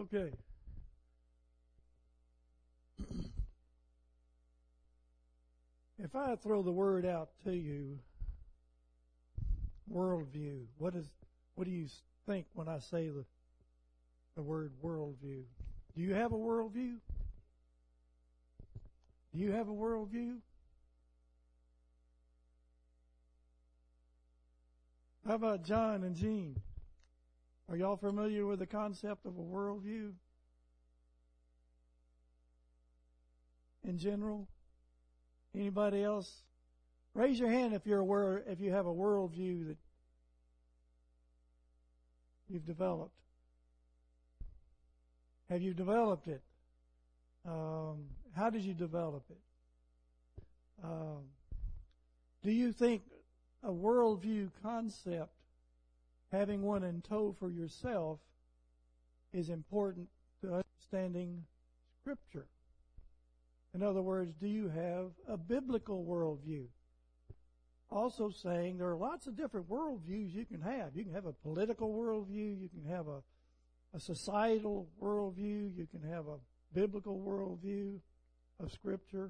Okay. If I throw the word out to you, worldview, what do you think when I say the word worldview? Do you have a worldview? Do you have a worldview? How about John and Jean? Are y'all familiar with the concept of a worldview in general? Anybody else? Raise your hand if you're aware, if you have a worldview that you've developed. Have you developed it? How did you develop it? Do you think a worldview concept, having one in tow for yourself, is important to understanding Scripture? In other words, do you have a biblical worldview? Also saying there are lots of different worldviews you can have. You can have a political worldview, you can have a societal worldview, you can have a biblical worldview of Scripture.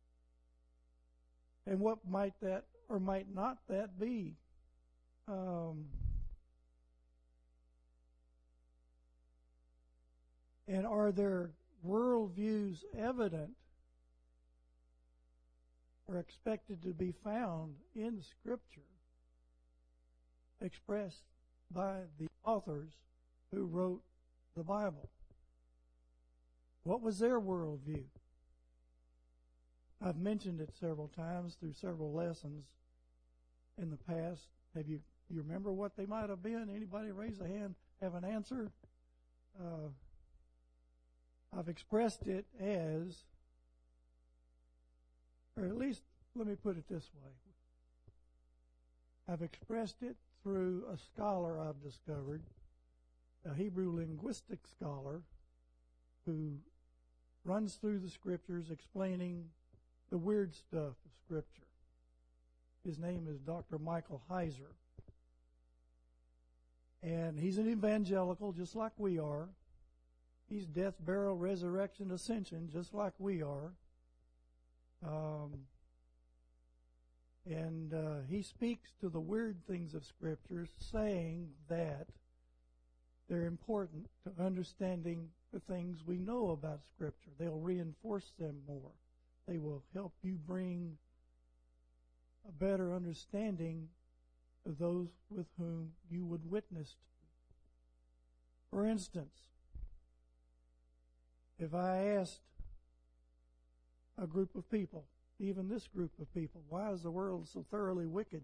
And what might that or might not that be? And are there worldviews evident or expected to be found in Scripture expressed by the authors who wrote the Bible? What was their worldview? I've mentioned it several times through several lessons in the past. You remember what they might have been? Anybody raise a hand, have an answer? I've expressed it as, or at least let me put it this way. I've expressed it through a scholar I've discovered, a Hebrew linguistic scholar, who runs through the Scriptures explaining the weird stuff of Scripture. His name is Dr. Michael Heiser. And he's an evangelical just like we are. He's death, burial, resurrection, ascension just like we are. He speaks to the weird things of Scripture, saying that they're important to understanding the things we know about Scripture. They'll reinforce them more. They will help you bring a better understanding of those with whom you would witness to. For instance, if I asked a group of people, even this group of people, why is the world so thoroughly wicked?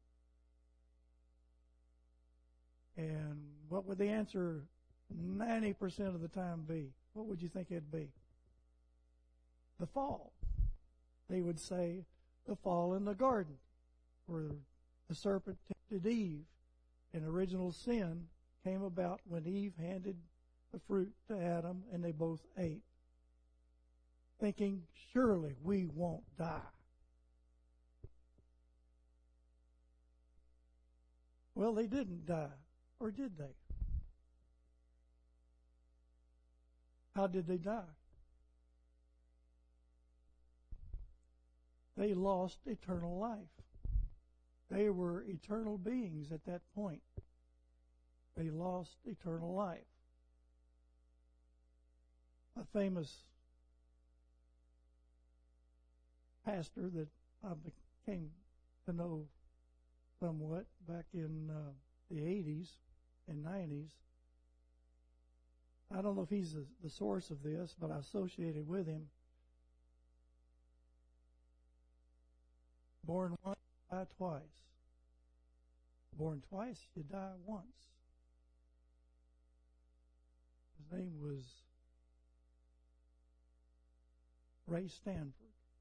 And what would the answer 90% of the time be? What would you think it'd be? The fall. They would say the fall in the garden, where the serpent tempted Eve, and original sin came about when Eve handed the fruit to Adam and they both ate, thinking, surely we won't die. Well, they didn't die, or did they? How did they die? They lost eternal life. They were eternal beings at that point. They lost eternal life. A famous pastor that I came to know somewhat back in the 80s and 90s. I don't know if he's the source of this, but I associated with him. Born once, die twice. Born twice, you die once. His name was Ray Stanford.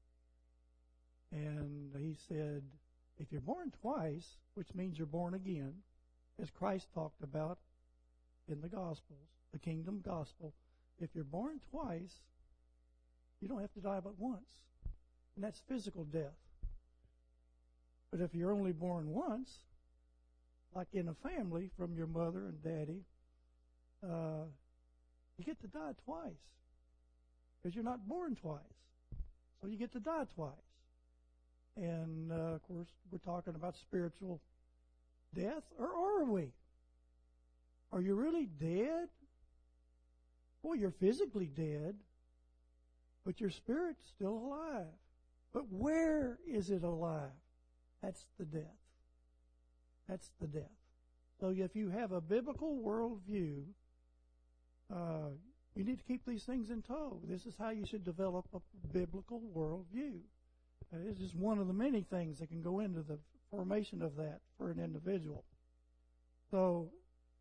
And he said, if you're born twice, which means you're born again, as Christ talked about in the Gospels, the kingdom gospel, if you're born twice, you don't have to die but once. And that's physical death. But if you're only born once, like in a family from your mother and daddy, you get to die twice because you're not born twice. So you get to die twice. And, of course, we're talking about spiritual death, or are we? Are you really dead? Well, you're physically dead, but your spirit's still alive. But where is it alive? That's the death. That's the death. So if you have a biblical worldview, you need to keep these things in tow. This is how you should develop a biblical worldview. This is one of the many things that can go into the formation of that for an individual. So,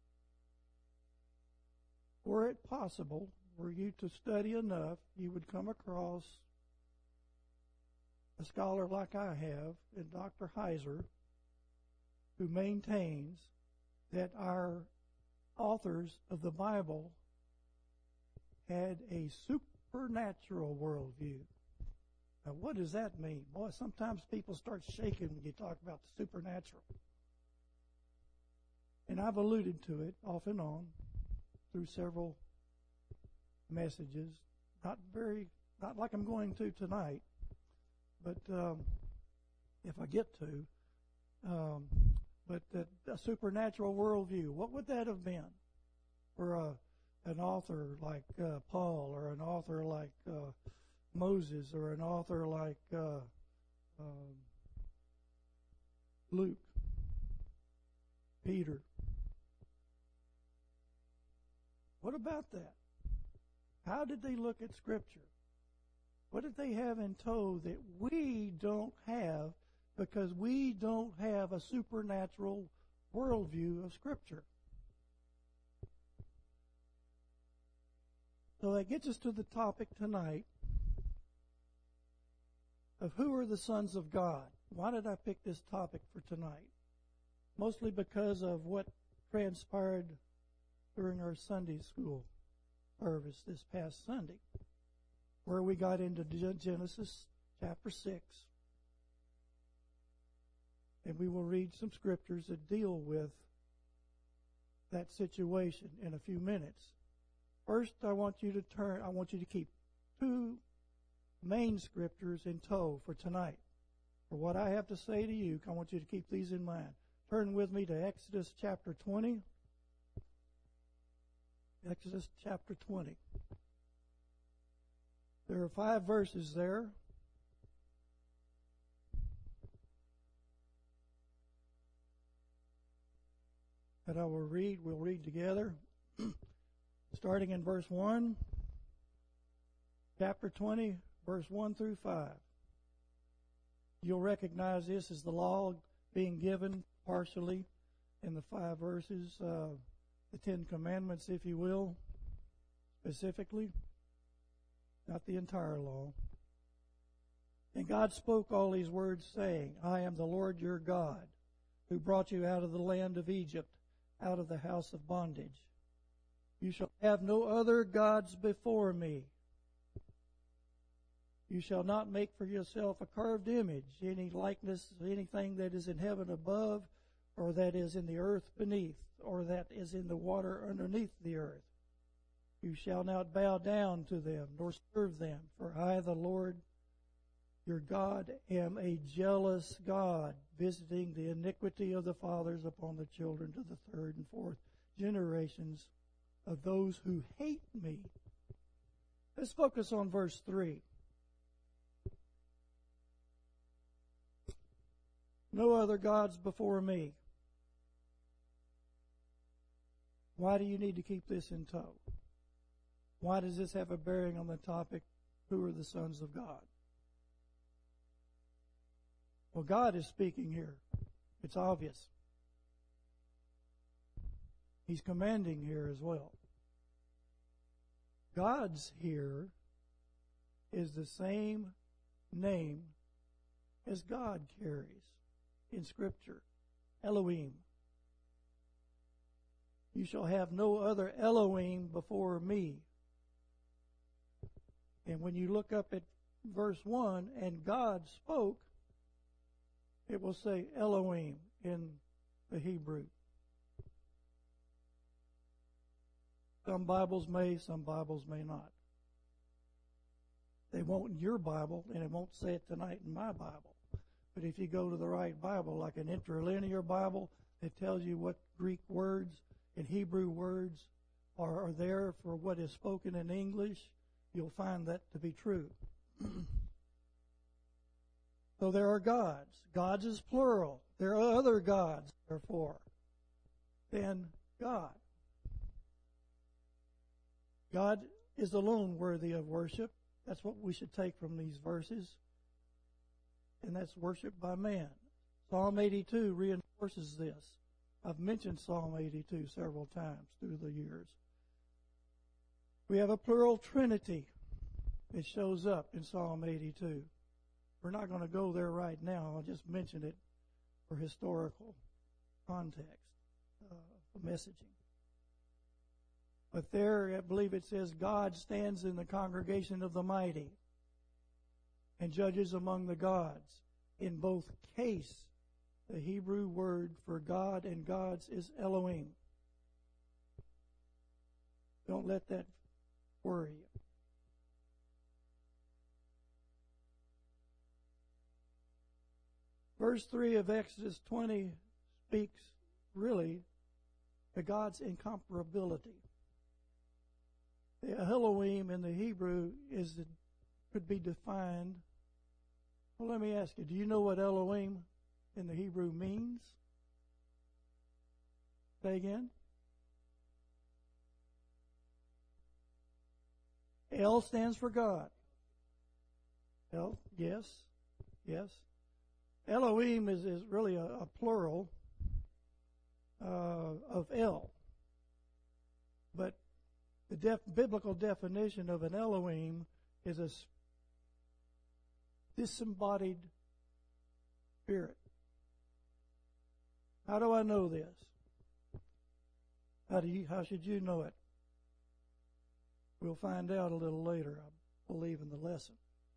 were it possible, were you to study enough, you would come across a scholar like I have, and Dr. Heiser, who maintains that our authors of the Bible had a supernatural worldview. Now, what does that mean? Boy, sometimes people start shaking when you talk about the supernatural. And I've alluded to it off and on through several messages. Not like I'm going to tonight, but if I get to. But a supernatural worldview, what would that have been for an author like Paul, or an author like Moses, or an author like Luke, Peter? What about that? How did they look at Scripture? What did they have in tow that we don't have, because we don't have a supernatural worldview of Scripture? So that gets us to the topic tonight of who are the sons of God. Why did I pick this topic for tonight? Mostly because of what transpired during our Sunday school service this past Sunday, where we got into Genesis chapter 6. And we will read some scriptures that deal with that situation in a few minutes. First, I want you to keep two main scriptures in tow for tonight. For what I have to say to you, I want you to keep these in mind. Turn with me to Exodus chapter 20. Exodus chapter 20. There are 5 verses there. That I will read. We'll read together. Starting in verse 1. Chapter 20, verse 1 through 5. You'll recognize this as the law being given partially in the 5 verses, the 10 commandments, if you will, specifically, not the entire law. And God spoke all these words, saying, I am the Lord your God, who brought you out of the land of Egypt, out of the house of bondage. You shall have no other gods before me. You shall not make for yourself a carved image, any likeness of anything that is in heaven above, or that is in the earth beneath, or that is in the water underneath the earth. You shall not bow down to them, nor serve them, for I, the Lord your God, am a jealous God, visiting the iniquity of the fathers upon the children to the 3rd and 4th generations of those who hate me. Let's focus on verse 3. No other gods before me. Why do you need to keep this in tow? Why does this have a bearing on the topic, who are the sons of God? Well, God is speaking here. It's obvious. He's commanding here as well. God's here is the same name as God carries in Scripture, Elohim. You shall have no other Elohim before me. And when you look up at verse 1, and God spoke, it will say Elohim in the Hebrew. Some Bibles may, some Bibles may not. They won't in your Bible, and it won't say it tonight in my Bible. But if you go to the right Bible, like an interlinear Bible, it tells you what Greek words and Hebrew words are there for what is spoken in English. You'll find that to be true. So there are gods. Gods is plural. There are other gods, therefore, than God. God is alone worthy of worship. That's what we should take from these verses. And that's worship by man. Psalm 82 reinforces this. I've mentioned Psalm 82 several times through the years. We have a plural trinity. It shows up in Psalm 82. We're not going to go there right now. I'll just mention it for historical context of messaging. But there, I believe it says, God stands in the congregation of the mighty and judges among the gods. In both case, the Hebrew word for God and gods is Elohim. Don't let that worry you. Verse 3 of Exodus 20 speaks really to God's incomparability. The Elohim in the Hebrew could be defined. Well, let me ask you, do you know what Elohim in the Hebrew means? Say again. El stands for God. El, yes. Elohim is really a plural of El. But the biblical definition of an Elohim is a disembodied spirit. How do I know this? How should you know it? We'll find out a little later, I believe, in the lesson.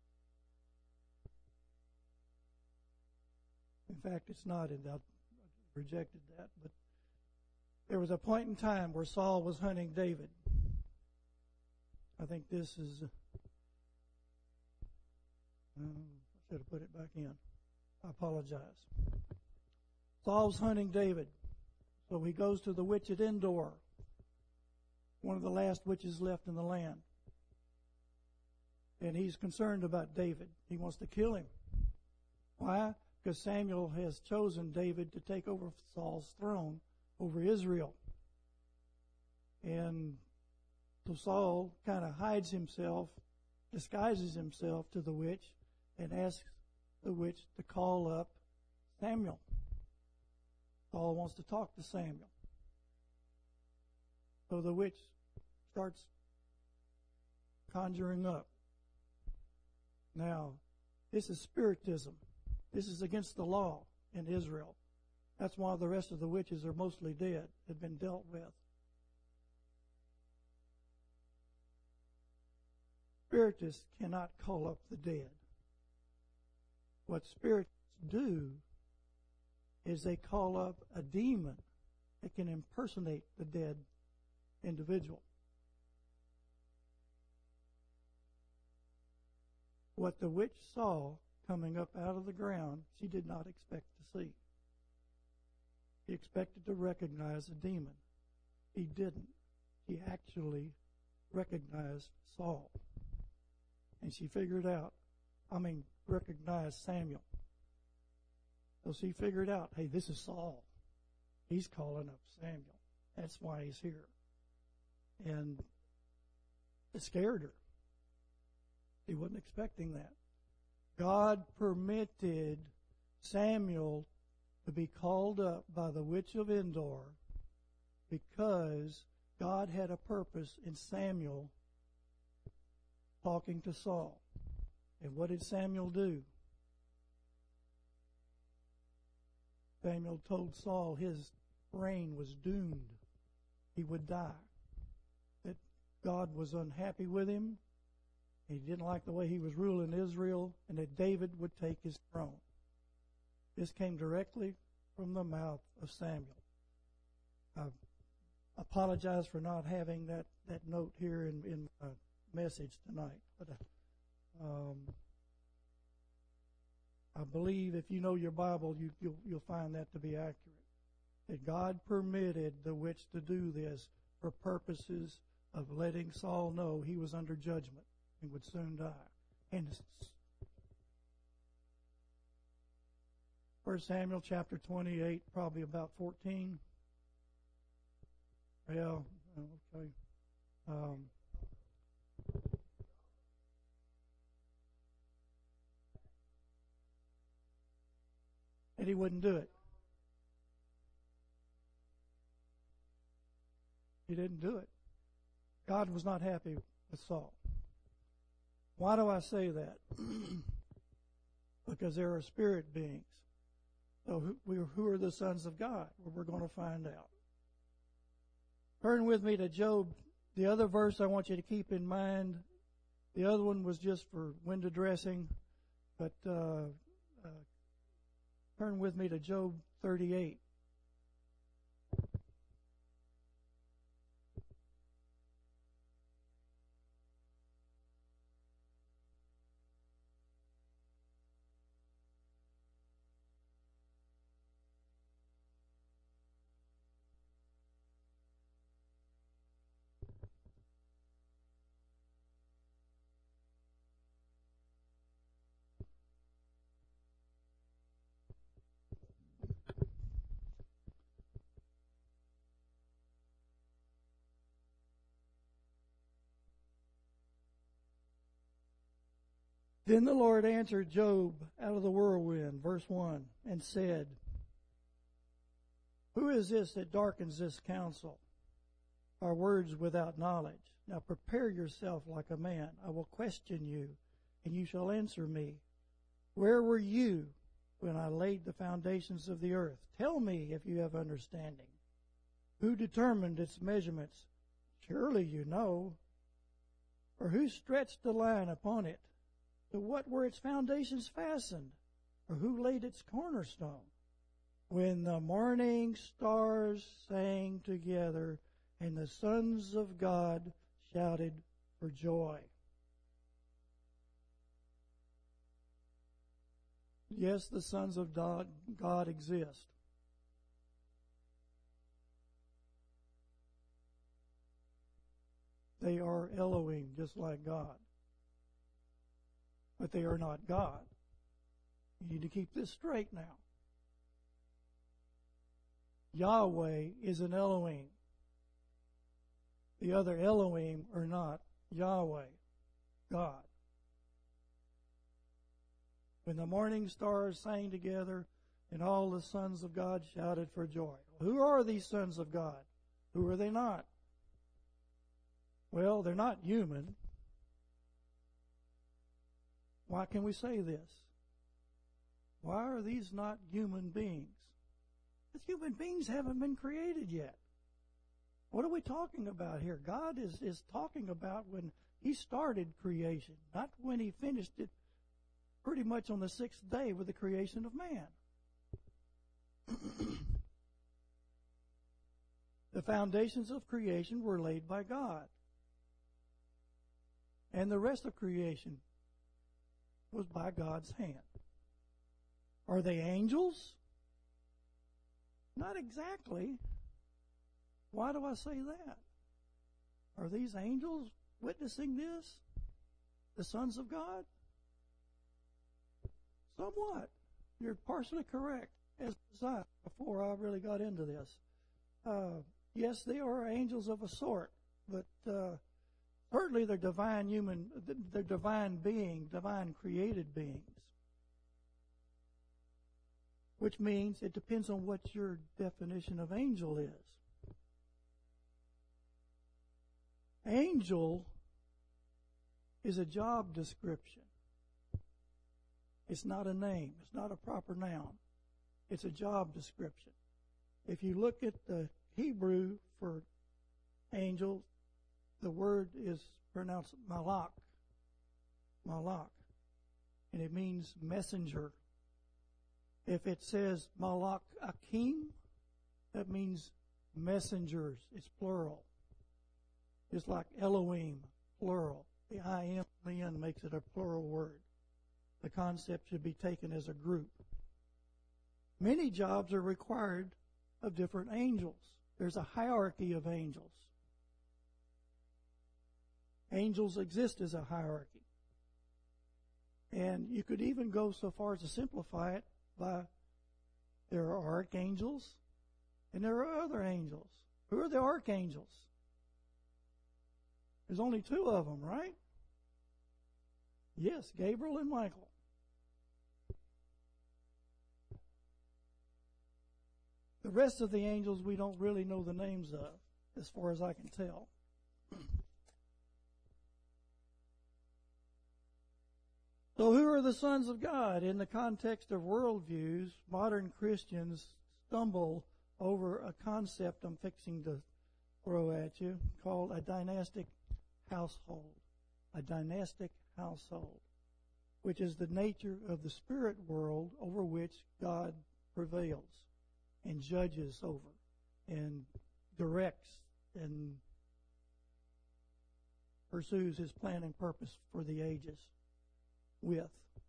In fact, it's not in that. I rejected that. But there was a point in time where Saul was hunting David. I think this is... I should have put it back in. I apologize. Saul's hunting David. So he goes to the witch at Endor, one of the last witches left in the land. And he's concerned about David. He wants to kill him. Why? Because Samuel has chosen David to take over Saul's throne over Israel. And so Saul kind of hides himself, disguises himself to the witch, and asks the witch to call up Samuel. Saul wants to talk to Samuel. So the witch starts conjuring up. Now, this is spiritism. This is against the law in Israel. That's why the rest of the witches are mostly dead, had been dealt with. Spiritists cannot call up the dead. What spiritists do is they call up a demon that can impersonate the dead individual. What the witch saw coming up out of the ground, she did not expect to see. She expected to recognize a demon. He didn't. He actually recognized Saul. And she recognized Samuel. So she figured out, hey, this is Saul. He's calling up Samuel. That's why he's here. And it scared her. She wasn't expecting that. God permitted Samuel to be called up by the witch of Endor because God had a purpose in Samuel talking to Saul. And what did Samuel do? Samuel told Saul his reign was doomed. He would die. That God was unhappy with him. He didn't like the way he was ruling Israel, and that David would take his throne. This came directly from the mouth of Samuel. I've apologize for not having that note here in my message tonight. But I believe if you know your Bible, you'll find that to be accurate. That God permitted the witch to do this for purposes of letting Saul know he was under judgment and would soon die. And 1 Samuel chapter 28, probably about 14. Well, okay. And he wouldn't do it. He didn't do it. God was not happy with Saul. Why do I say that? Because there are spirit beings. So who are the sons of God? Well, we're going to find out. Turn with me to Job. The other verse I want you to keep in mind, the other one was just for window dressing, but turn with me to Job 38. Then the Lord answered Job out of the whirlwind, verse 1, and said, Who is this that darkens this counsel? Our words without knowledge. Now prepare yourself like a man. I will question you, and you shall answer me. Where were you when I laid the foundations of the earth? Tell me if you have understanding. Who determined its measurements? Surely you know. Or who stretched the line upon it? To what were its foundations fastened? Or who laid its cornerstone? When the morning stars sang together, and the sons of God shouted for joy. Yes, the sons of God exist. They are Elohim, just like God. But they are not God. You need to keep this straight now. Yahweh is an Elohim. The other Elohim are not Yahweh, God. When the morning stars sang together and all the sons of God shouted for joy. Who are these sons of God? Who are they not? Well, they're not human. Why can we say this? Why are these not human beings? Because human beings haven't been created yet. What are we talking about here? God is talking about when He started creation, not when He finished it pretty much on the sixth day with the creation of man. The foundations of creation were laid by God. And the rest of creation was by God's hand. Are they angels? Not exactly. Why do I say that? Are these angels witnessing this? The sons of God? Somewhat. You're partially correct, as was I before I really got into this. Yes, they are angels of a sort, but certainly they're divine divine created beings. Which means it depends on what your definition of angel is. Angel is a job description. It's not a name. It's not a proper noun. It's a job description. If you look at the Hebrew for angel, the word is pronounced malach. Malach. And it means messenger. If it says malach akim, that means Messengers, it's plural. Just like Elohim, plural. The I am, the N makes it a plural word. The concept should be taken as a group. Many jobs are required of different angels. There's a hierarchy of angels. Angels exist as a hierarchy. And you could even go so far as to simplify it by there are archangels and there are other angels. Who are the archangels? There's only two of them, right? Yes, Gabriel and Michael. The rest of the angels we don't really know the names of, as far as I can tell. So who are the sons of God? In the context of worldviews, modern Christians stumble over a concept I'm fixing to throw at you called a dynastic household. A dynastic household, which is the nature of the spirit world over which God prevails and judges over and directs and pursues his plan and purpose for the ages with.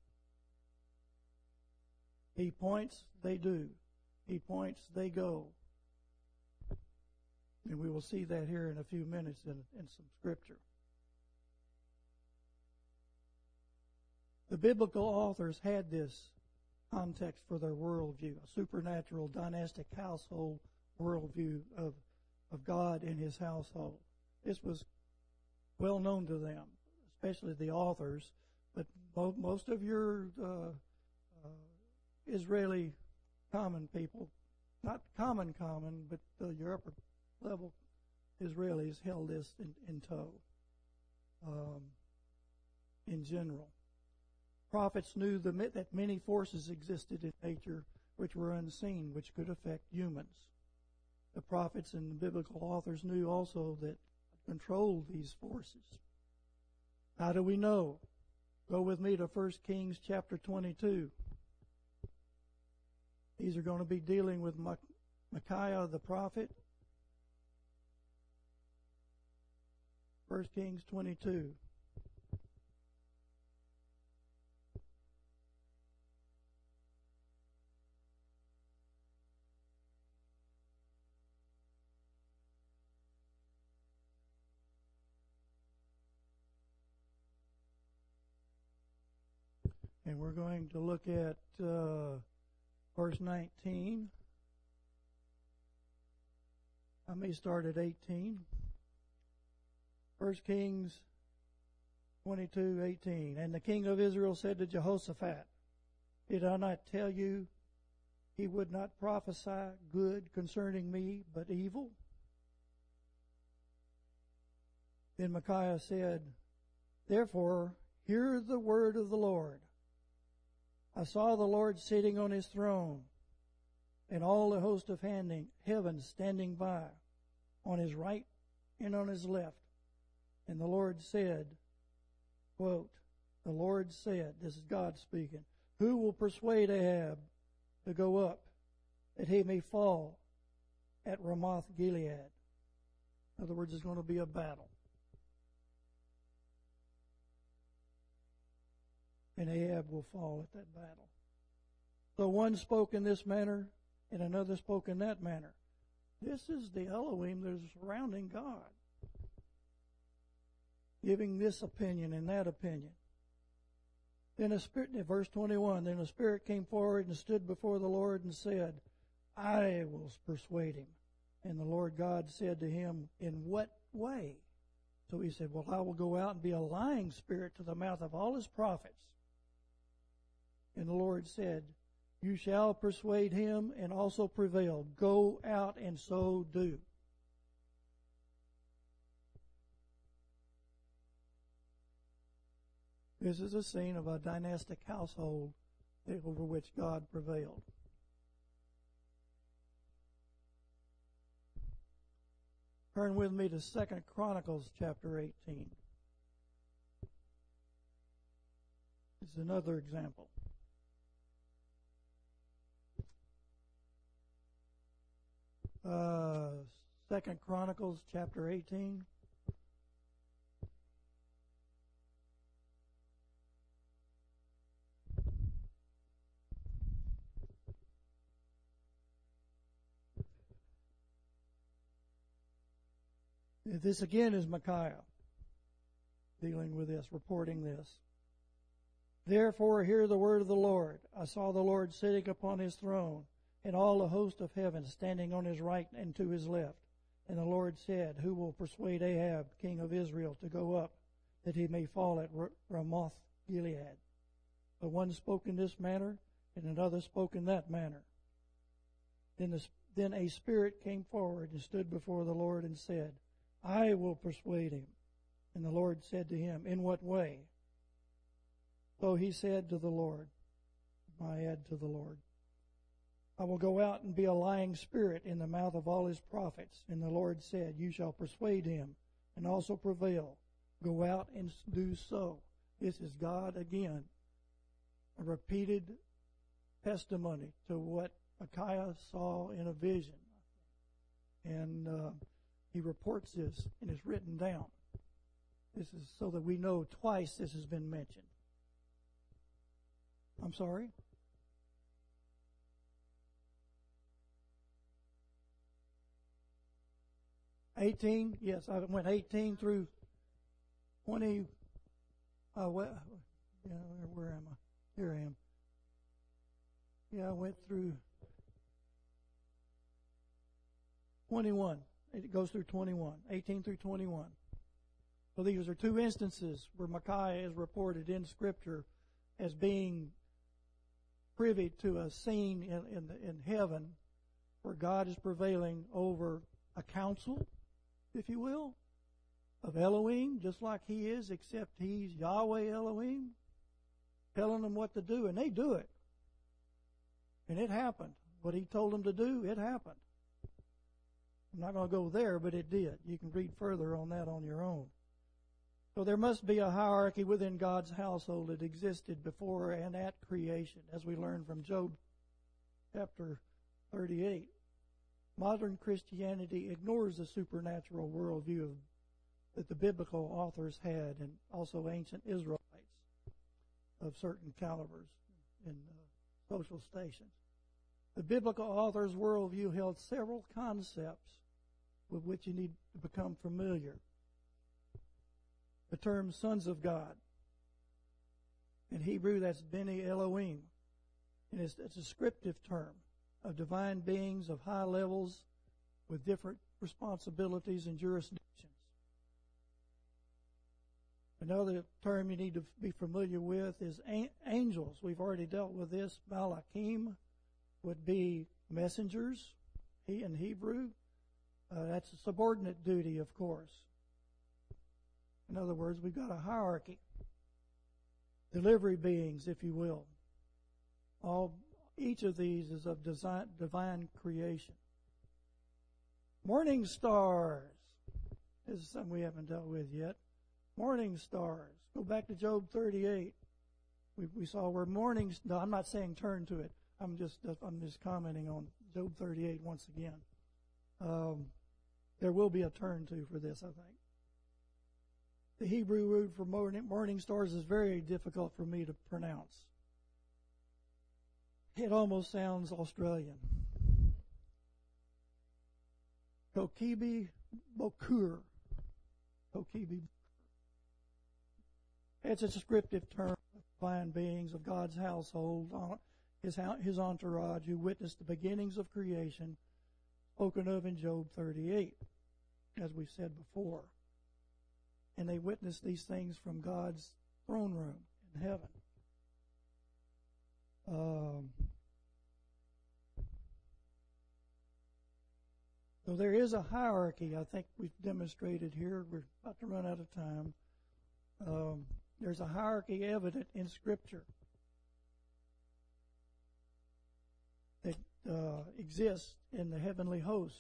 He points, they do. He points, they go. And we will see that here in a few minutes in some scripture. The biblical authors had this context for their worldview, a supernatural dynastic household worldview of God and his household. This was well known to them, especially the authors, but most of your Israeli common people, not common, but your upper level Israelis held this in tow in general. Prophets knew that many forces existed in nature which were unseen, which could affect humans. The prophets and the biblical authors knew also that controlled these forces. How do we know? Go with me to 1 Kings chapter 22. These are going to be dealing with Micaiah the prophet. 1 Kings 22. And we're going to look at verse 19. I may start at 18. 1 Kings 22:18. And the king of Israel said to Jehoshaphat, did I not tell you he would not prophesy good concerning me, but evil? Then Micaiah said, therefore, hear the word of the Lord. I saw the Lord sitting on his throne, and all the host of heaven standing by, on his right and on his left. And the Lord said, quote, the Lord said, this is God speaking, who will persuade Ahab to go up, that he may fall at Ramoth Gilead? In other words, it's going to be a battle. And Ahab will fall at that battle. So one spoke in this manner, and another spoke in that manner. This is the Elohim that is surrounding God, giving this opinion and that opinion. Then a spirit, verse 21, then a spirit came forward and stood before the Lord and said, I will persuade him. And the Lord God said to him, in what way? So he said, well, I will go out and be a lying spirit to the mouth of all his prophets. And the Lord said, you shall persuade him and also prevail. Go out and so do. This is a scene of a dynastic household over which God prevailed. Turn with me to 2 Chronicles chapter 18. It's another example. Second Chronicles chapter 18. This again is Micaiah dealing with this, reporting this. Therefore, hear the word of the Lord. I saw the Lord sitting upon his throne, and all the host of heaven standing on his right and to his left. And the Lord said, Who will persuade Ahab, king of Israel, to go up, that he may fall at Ramoth Gilead? The one spoke in this manner, and another spoke in that manner. Then a spirit came forward and stood before the Lord and said, I will persuade him. And the Lord said to him, In what way? So he said to the Lord, to the Lord, I will go out and be a lying spirit in the mouth of all his prophets. And the Lord said, You shall persuade him and also prevail. Go out and do so. This is God again, a repeated testimony to what Micaiah saw in a vision. And he reports this, and it's written down. This is so that we know twice this has been mentioned. I'm sorry? $18? Yes, I went 18 through 20. Where am I? Here I am. Yeah, I went through 21. It goes through 21, 18 through 21. So these are two instances where Micaiah is reported in Scripture as being privy to a scene in heaven where God is prevailing over a council, if you will, of Elohim, just like he is, except he's Yahweh Elohim, telling them what to do, and they do it. And it happened. What he told them to do, it happened. I'm not going to go there, but it did. You can read further on that on your own. So there must be a hierarchy within God's household that existed before and at creation, as we learn from Job chapter 38. Modern Christianity ignores the supernatural worldview that the biblical authors had, and also ancient Israelites of certain calibers and social stations. The biblical author's worldview held several concepts with which you need to become familiar. The term sons of God. In Hebrew, that's Beni Elohim. And it's a descriptive term of divine beings of high levels with different responsibilities and jurisdictions. Another term you need to be familiar with is angels. We've already dealt with this. Malachim would be messengers in Hebrew. That's a subordinate duty, of course. In other words, we've got a hierarchy. Delivery beings, if you will. Each of these is of divine creation. Morning stars. This is something we haven't dealt with yet. Morning stars. Go back to Job 38. We saw where mornings. No, I'm not saying turn to it. I'm just commenting on Job 38 once again. There will be a turn to for this, I think. The Hebrew word for morning stars is very difficult for me to pronounce. It almost sounds Australian. Kokibi Bokur. Kokibi. It's a descriptive term of divine beings of God's household, his entourage, who witnessed the beginnings of creation, spoken of in Job 38, as we said before. And they witnessed these things from God's throne room in heaven. So there is a hierarchy, I think we've demonstrated here. We're about to run out of time. There's a hierarchy evident in Scripture that exists in the heavenly host.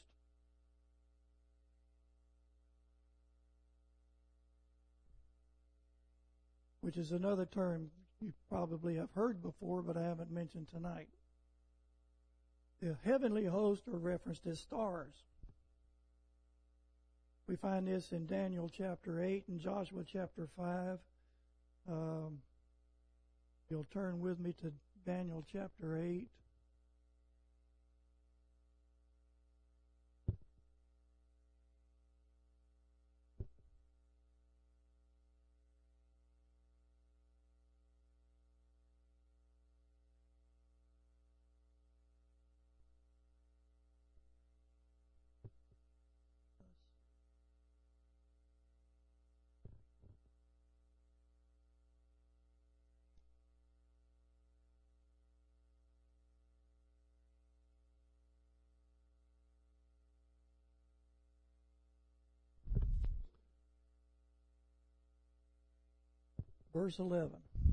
Which is another term you probably have heard before, but I haven't mentioned tonight. The heavenly hosts are referenced as stars. We find this in Daniel chapter 8 and Joshua chapter 5. You'll turn with me to Daniel chapter 8. Verse 11.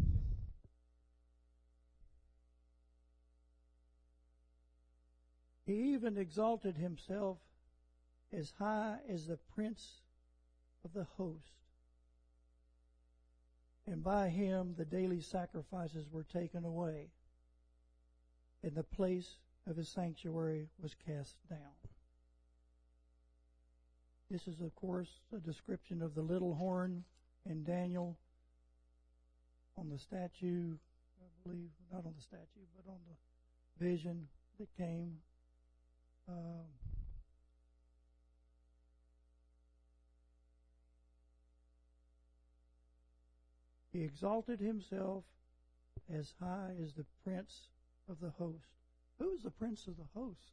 He even exalted himself as high as the prince of the host. And by him the daily sacrifices were taken away, and the place of his sanctuary was cast down. This is, of course, a description of the little horn in Daniel on the statue, I believe, not on the statue, but on the vision that came. He exalted himself as high as the prince of the host. Who is the prince of the host?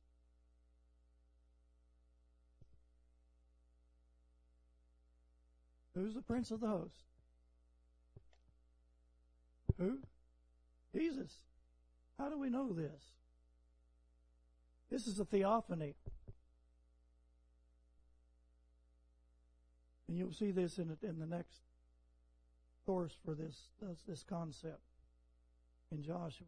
Who's the prince of the host? Who? Jesus. How do we know this? This is a theophany. And you'll see this in the next source for this concept in Joshua.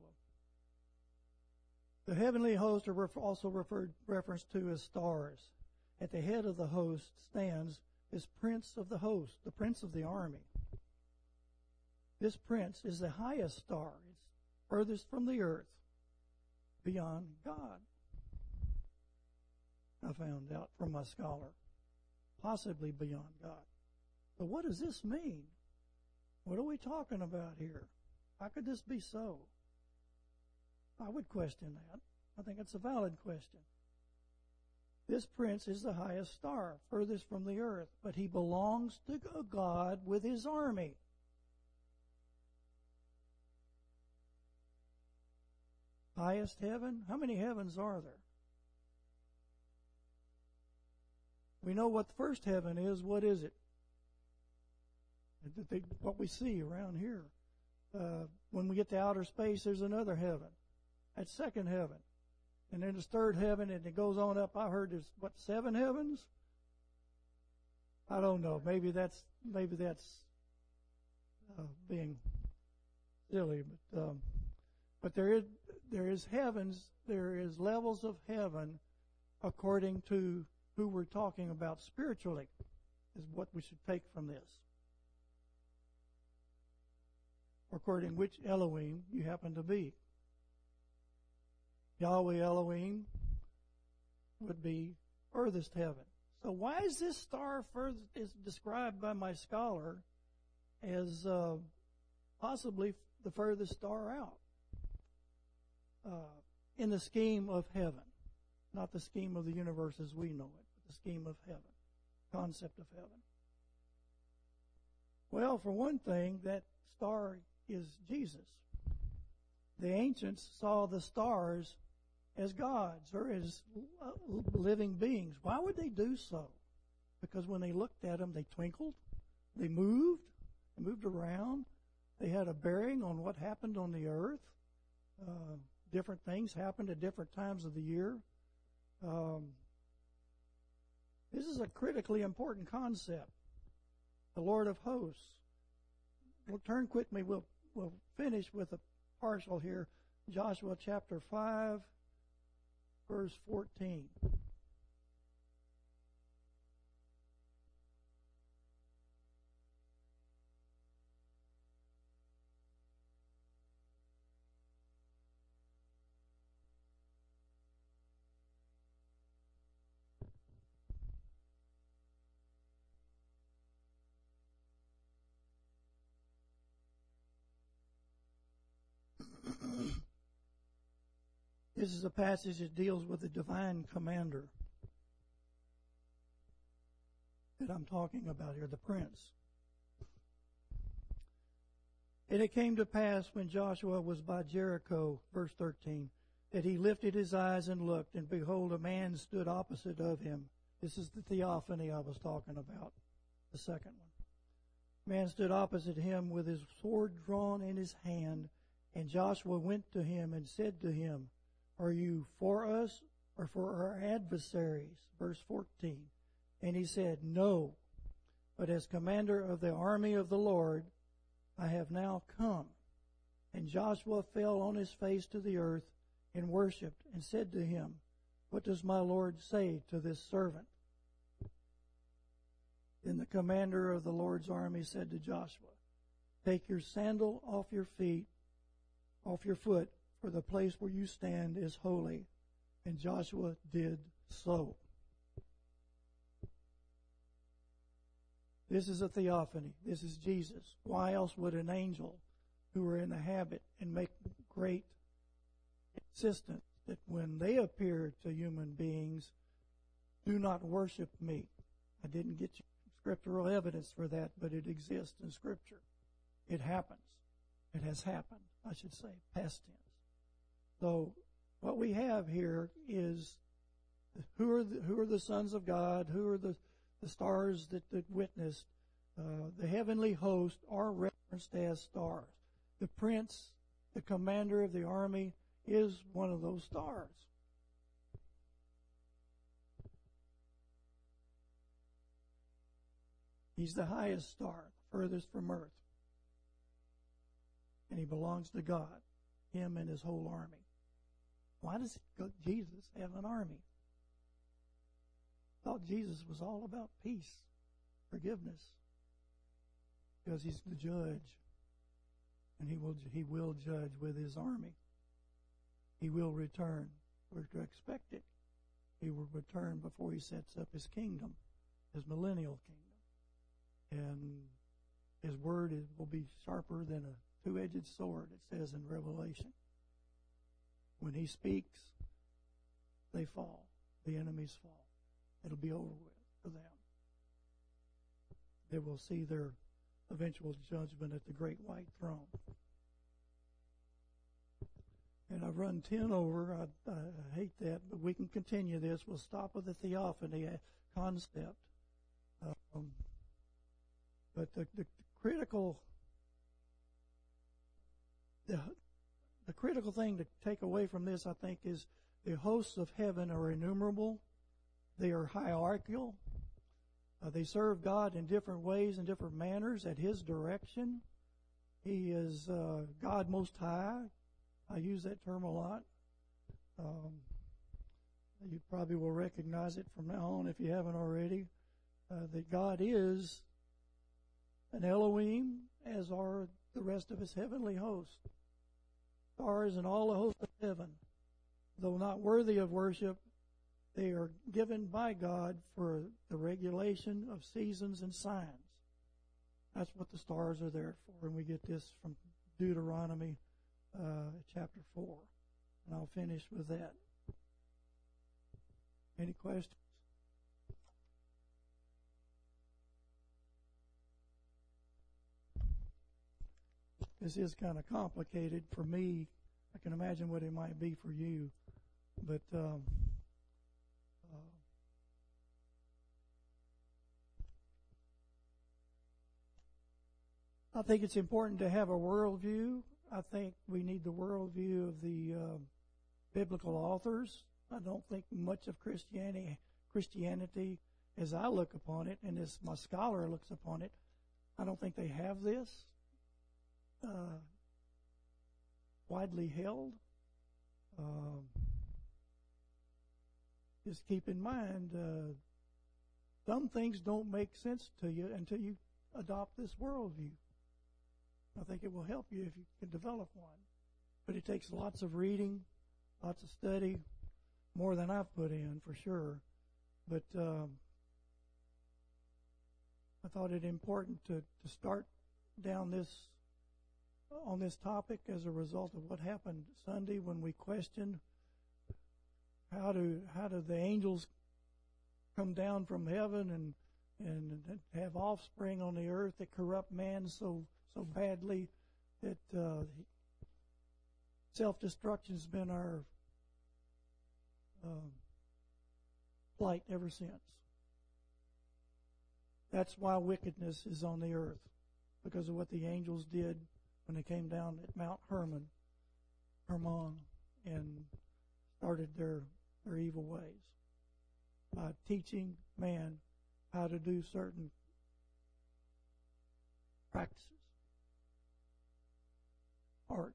The heavenly hosts are also referenced to as stars. At the head of the host stands this prince of the host, the prince of the army. This prince is the highest star. It's furthest from the earth, beyond God. I found out from my scholar, possibly beyond God. But what does this mean? What are we talking about here? How could this be so? I would question that. I think it's a valid question. This prince is the highest star, furthest from the earth, but he belongs to God with his army. Highest heaven? How many heavens are there? We know what the first heaven is. What is it? What we see around here. When we get to outer space, there's another heaven. That's second heaven. And then there's third heaven, and it goes on up. I heard there's, 7 heavens? I don't know. Maybe that's being silly. But there is heavens. There is levels of heaven according to who we're talking about spiritually, is what we should take from this. According which Elohim you happen to be. Yahweh Elohim would be furthest heaven. So why is this star is described by my scholar as possibly the furthest star out in the scheme of heaven? Not the scheme of the universe as we know it, but the scheme of heaven, concept of heaven. Well, for one thing, that star is Jesus. The ancients saw the stars as gods or as living beings. Why would they do so? Because when they looked at them, they twinkled, they moved around. They had a bearing on what happened on the earth. Different things happened at different times of the year. This is a critically important concept. The Lord of hosts. We'll turn quickly. We'll finish with a partial here. Joshua chapter 5, verse 14. This is a passage that deals with the divine commander that I'm talking about here, the prince. And it came to pass when Joshua was by Jericho, verse 13, that he lifted his eyes and looked, and behold, a man stood opposite of him. This is the theophany I was talking about, the second one. A man stood opposite him with his sword drawn in his hand, and Joshua went to him and said to him, Are you for us or for our adversaries? Verse 14. And he said, No, but as commander of the army of the Lord, I have now come. And Joshua fell on his face to the earth and worshipped and said to him, What does my Lord say to this servant? Then the commander of the Lord's army said to Joshua, Take your sandal off your foot, for the place where you stand is holy. And Joshua did so. This is a theophany. This is Jesus. Why else would an angel who are in the habit and make great insistence that when they appear to human beings, do not worship me? I didn't get you scriptural evidence for that, but it exists in Scripture. It happens. It has happened, I should say, past tense. So what we have here is who are the sons of God, who are the stars that witnessed. The heavenly host are referenced as stars. The prince, the commander of the army, is one of those stars. He's the highest star, furthest from earth. And he belongs to God, him and his whole army. Why does Jesus have an army? I thought Jesus was all about peace, forgiveness, because he's the judge, and he will judge with his army. He will return. We're to expect it. He will return before he sets up his kingdom, his millennial kingdom, and his word will be sharper than a two-edged sword, it says in Revelation. When he speaks, they fall. The enemies fall. It'll be over with for them. They will see their eventual judgment at the great white throne. And I've run 10 over. I hate that, but we can continue this. We'll stop with the theophany concept. But the critical thing to take away from this, I think, is the hosts of heaven are innumerable. They are hierarchical. They serve God in different ways and different manners at His direction. He is God Most High. I use that term a lot. You probably will recognize it from now on if you haven't already. That God is an Elohim, as are the rest of His heavenly host. Stars and all the hosts of heaven, though not worthy of worship, they are given by God for the regulation of seasons and signs. That's what the stars are there for. And we get this from Deuteronomy chapter 4. And I'll finish with that. Any questions? This is kind of complicated for me. I can imagine what it might be for you. But I think it's important to have a worldview. I think we need the worldview of the biblical authors. I don't think much of Christianity, as I look upon it, and as my scholar looks upon it, I don't think they have this widely held. Just keep in mind, some things don't make sense to you until you adopt this worldview. I think it will help you if you can develop one. But it takes lots of reading, lots of study, more than I've put in for sure. But I thought it important to start down on this topic as a result of what happened Sunday when we questioned how do the angels come down from heaven and have offspring on the earth that corrupt man so badly that self-destruction has been our plight ever since. That's why wickedness is on the earth, because of what the angels did when they came down at Mount Hermon, and started their evil ways by teaching man how to do certain practices, arts,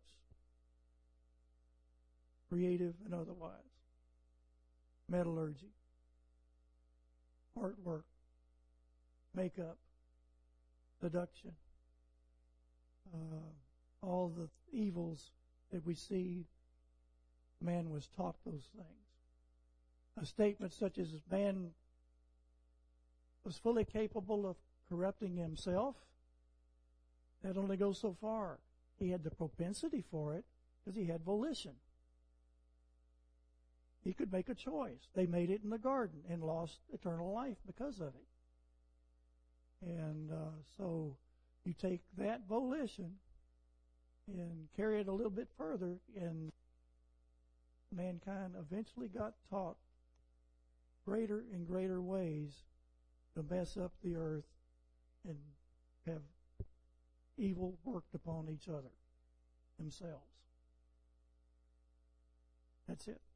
creative and otherwise, metallurgy, artwork, makeup, seduction, all the evils that we see. Man was taught those things. A statement such as man was fully capable of corrupting himself, that only goes so far. He had the propensity for it because he had volition. He could make a choice. They made it in the garden and lost eternal life because of it. And so you take that volition and carry it a little bit further, and mankind eventually got taught greater and greater ways to mess up the earth and have evil worked upon each other themselves. That's it.